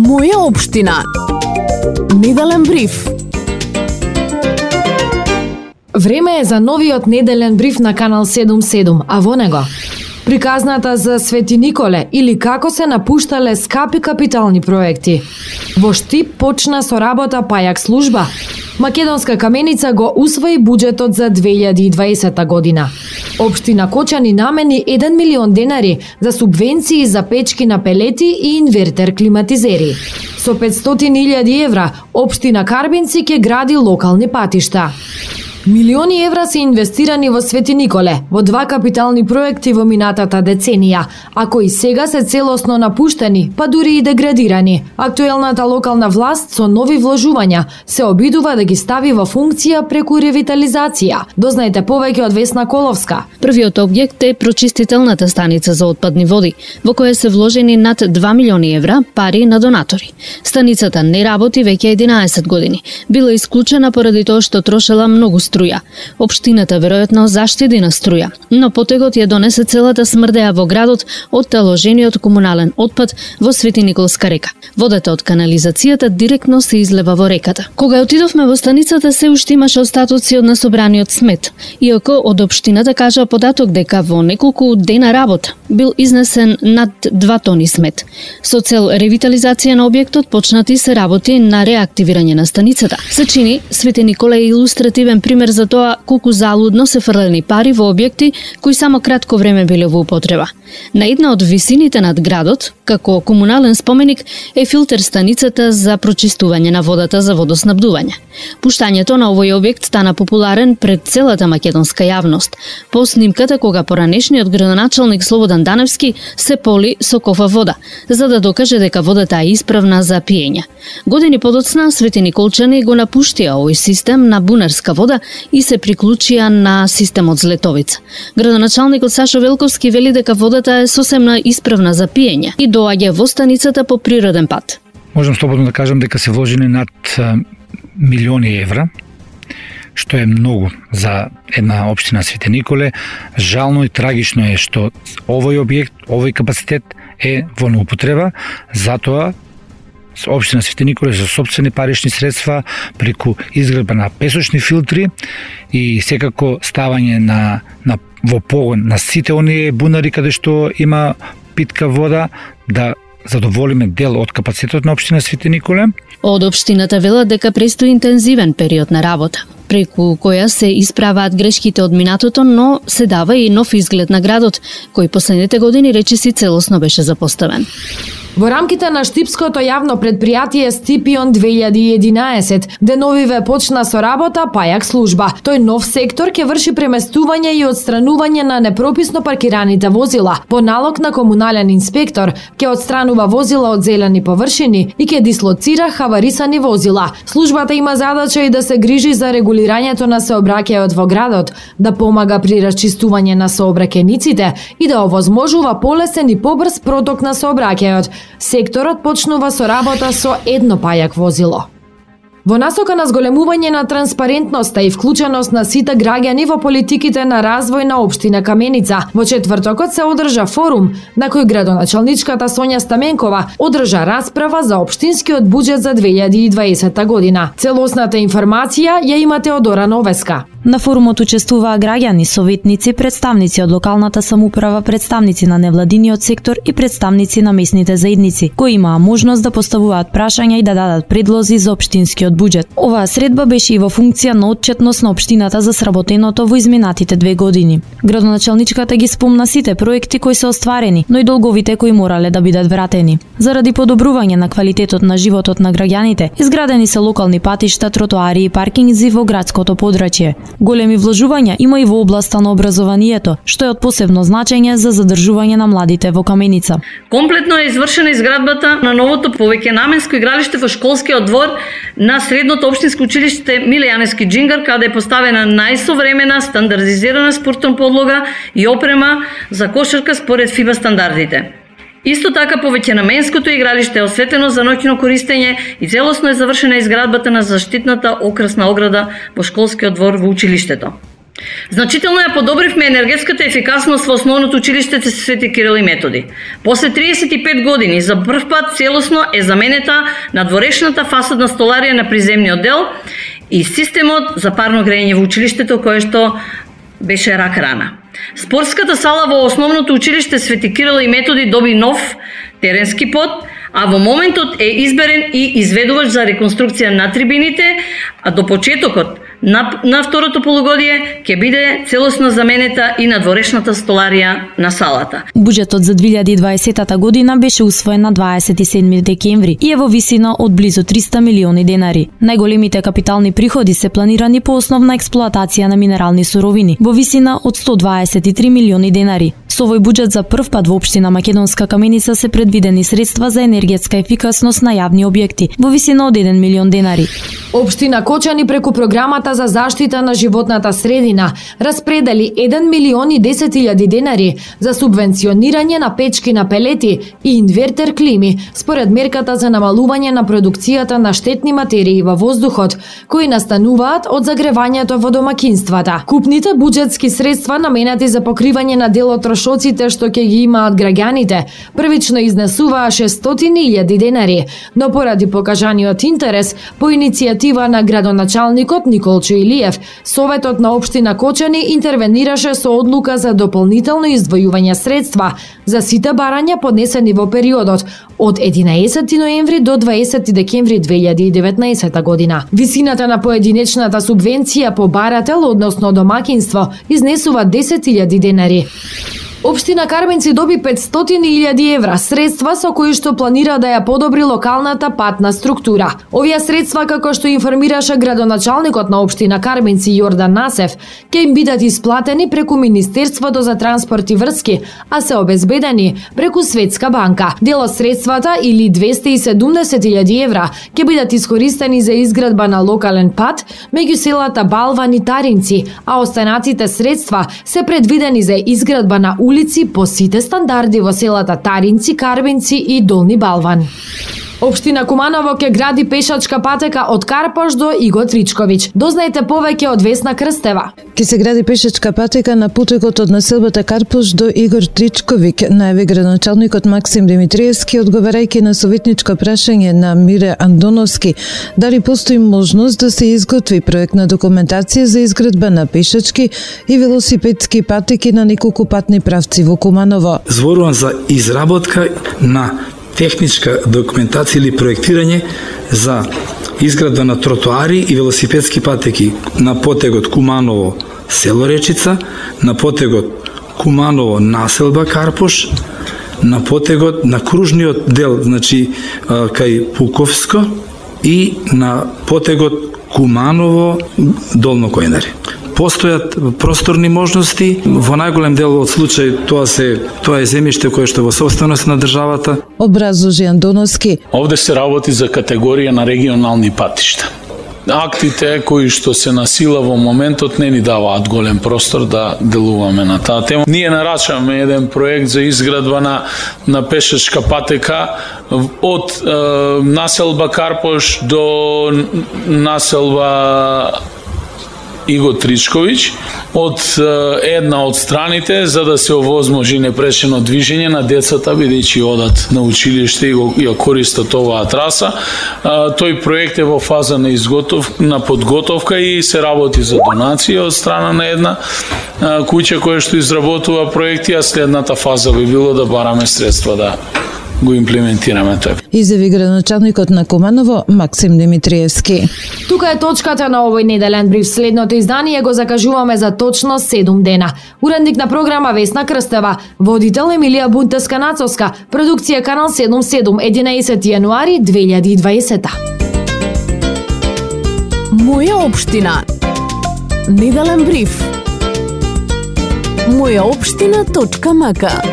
Моја општина. Неделен бриф. Време е за новиот неделен бриф на Канал 77, а во него приказната за Свети Николе или како се напуштале скапи капитални проекти. Во Штип почна со работа пајак служба. Македонска каменица го усвои буџетот за 2020 година. Општина Кочани намени 1 милион денари за субвенции за печки на пелети и инвертер климатизери. Со 500.000 евра, општина Карбинци ќе гради локални патишта. Милиони евра се инвестирани во Свети Николе, во два капитални проекти во минатата деценија, а кои сега се целосно напуштени, па дури и деградирани. Актуелната локална власт со нови вложувања се обидува да ги стави во функција преку ревитализација. Дознаете повеќе од Весна Коловска. Првиот објект е прочистителната станица за отпадни води, во која се вложени над 2 милиони евра пари на донатори. Станицата не работи веќе 11 години. Била исклучена поради тоа што трошела многу струја. Општината веројатно заштеди на струја, но потегот ја донесе целата смрдеа во градот од таложениот комунален отпад во Свети Николска река. Водата од канализацијата директно се излева во реката. Кога отидовме во станицата, се уште имаше остатоци од насобраниот смет, иако од општината кажа податок дека во неколку дена работа бил изнесен над 2 тони смет. Со цел ревитализација на објектот почнати се работи на реактивирање на станицата. Се чини Свети Никола е илустративен пример за тоа колку залудно се фрлени пари во објекти кои само кратко време биле во употреба. На една од висините над градот, како комунален споменик, е филтер станицата за прочистување на водата за водоснабдување. Пуштањето на овој објект стана популарен пред целата македонска јавност. По снимката кога поранешниот градоначалник Слободан Даневски се поли со кофа вода, за да докаже дека водата е исправна за пиење. Години подоцна Свети Николчани го напуштија овој систем на бунарска вода и се приклучија на системот Злетовица. Градоначалникот Сашо Велковски вели дека водата е сосемно исправна за пиење и доаѓа во станицата по природен пат. Можам слободно да кажам дека се вложени над милиони евра, што е многу за една општина Свети Николе. Жално и трагично е што овој објект, овој капацитет е во неупотреба, затоа општина Свети Николе за сопствени парични средства преку изградба на песочни филтри и секако ставање на во погон на сите оние бунари каде што има питка вода, да задоволиме дел од капацитетот на општина Свети Николе. Од општината велат дека престои интензивен период на работа, преку која се исправаат грешките од минатото, но се дава и нов изглед на градот, кој последните години речиси целосно беше запоставен. Во рамките на Штипското јавно предпријатие Стипион 2011, деновиве почна со работа пајак служба. Тој нов сектор ќе врши преместување и отстранување на непрописно паркираните возила. По налог на комунален инспектор ќе отстранува возила од зелени површини и ќе дислоцира хаварисани возила. Службата има задача и да се грижи за регулирањето на сообраќајот во градот, да помага при расчистување на сообраќајниците и да овозможува полесен и побрз проток на сообраќајот. Секторот почнува со работа со едно пајак возило. Во насока на зголемување на транспарентноста и вклученост на сите граѓани во политиките на развој на општина Каменица, во четвртокот се одржа форум на кој градоначалничката Сонја Стаменкова одржа расправа за општинскиот буџет за 2020 година. Целосната информација ја имате од Ора Новеска. На форумот учествуваа граѓани, советници, представници од локалната самоуправа, представници на невладиниот сектор и представници на местните заедници, кои имаа можност да поставуваат прашања и да дадат предлози за општинскиот буџет. Оваа средба беше и во функција на отчетност на општината за сработеното во изминатите 2 години. Градоначалничката ги спомна сите проекти кои се остварени, но и долговите кои морале да бидат вратени. Заради подобрување на квалитетот на животот на граѓаните, изградени се локални патишта, тротоари и паркинзи во градското подрачје. Големи вложувања има и во областа на образованието, што е од посебно значење за задржување на младите во Каменица. Комплетно е извршена изградбата на новото повеќенаменско игралиште во школскиот двор на средното општинско училиште Миле Јаневски Џингар, каде е поставена најсовремена стандардизирана спортна подлога и опрема за кошарка според ФИБА стандардите. Исто така повеќенаменското игралиште е осветлено за ноќно користење и целосно е завршена изградбата на заштитната окрасна ограда во школскиот двор во училиштето. Значително ја подобривме енергетската ефикасност во основното училиште Свети Кирил и Методи. После 35 години за прв пат целосно е заменета надворешната фасадна столарија на приземниот дел и системот за парно грејење во училиштето кое што беше рак рана. Спортската сала во основното училиште Свети Кирил и Методи доби нов теренски под, а во моментот е изберен и изведувач за реконструкција на трибините, а до почетокот на второто полугодие ќе биде целосно заменета и надворешната столарија на салата. Буџетот за 2020 година беше усвоен на 27 декември и е во висина од близу 300 милиони денари. Најголемите капитални приходи се планирани по основна експлоатација на минерални суровини во висина од 123 милиони денари. Со овој буџет за прв пат во општина Македонска Каменица се предвидени средства за енергетска ефикасност на јавни објекти во висина од 1 милион денари. Општина Кочани преку програмата за заштита на животната средина распредели 1 милион и 10 илјади денари за субвенционирање на печки на пелети и инвертер клими според мерката за намалување на продукцијата на штетни материи во воздухот кои настануваат од загревањето во домакинствата. Купните буџетски средства наменати за покривање на дел од трошоците што ќе ги имаат граѓаните првично изнесуваа 600.000 денари, но поради покажаниот интерес по иницијатива на градоначалникот Николчо Илиев, Советот на општина Кочани интервенираше со одлука за дополнително издвојување средства за сите барања поднесени во периодот од 11 ноември до 20 декември 2019 година. Висината на поединечната субвенција по барател, односно домакинство, изнесува 10.000 денари. Општина Карменци доби 500.000 евра, средства со кои што планира да ја подобри локалната патна структура. Овие средства, како што информираше градоначалникот на општина Карменци Јордан Насев, ќе им бидат исплатени преку Министерството за транспорт и врски, а се обезбедени преку Светска банка. Дел од средствата или 270.000 евра ќе бидат искористени за изградба на локален пат меѓу селата Балван и Таринци, а останатите средства се предвидени за изградба на улици по сите стандарди во селата Таринци, Карбинци и Долни Балван. Општина Куманово ќе гради пешачка патека од Карпош до Иго Тричковиќ. Дознаете повеќе од Весна Крстева. Ке се гради пешачка патека на патекот од населбата Карпош до Игор Тричковиќ, најави градоначалникот Максим Димитриевски, одговарајќи на советничко прашање на Мире Андоновски дали постои можност да се изготви проектна документација за изградба на пешачки и велосипедски патеки на неколку патни правци во Куманово. Зборувам за изработка на техничка документација или проектирање за изградба на тротоари и велосипедски патеки на потегот Куманово село Речица, на потегот Куманово населба Карпош, на потегот на кружниот дел, значи кај Пуковско и на потегот Куманово Долно Којнари. Постојат просторни можности, во најголем дел од случај тоа е земјиште кое што е во собственост на државата. Образложи Андоновски. Овде се работи за категорија на регионални патишта. Актите кои што се на сила во моментот не ни даваат голем простор да делуваме на таа тема. Ние нарачаме еден проект за изградба на пешачка патека од населба Карпош до населба Иго Тричковиќ од една од страните за да се овозможи непречено движење на децата бидејќи одат на училиште и ја користат оваа траса. Тој проект е во фаза на подготовка и се работи за донација од страна на една куќа која што изработува проекти, а следната фаза би било да бараме средства да го имплементираме тоа. Изјави градоначалникот на Куманово Максим Димитриевски. Тука е точката на овој неделен бриф. Следното издание го закажуваме за точно 7 дена. Уредник на програма Весна Крстева, водител Емилија Бунтеска-Нацовска, продукција Канал 77, 11 јануари 2020. Моја општина. Неделен бриф. Мојаопштина.мк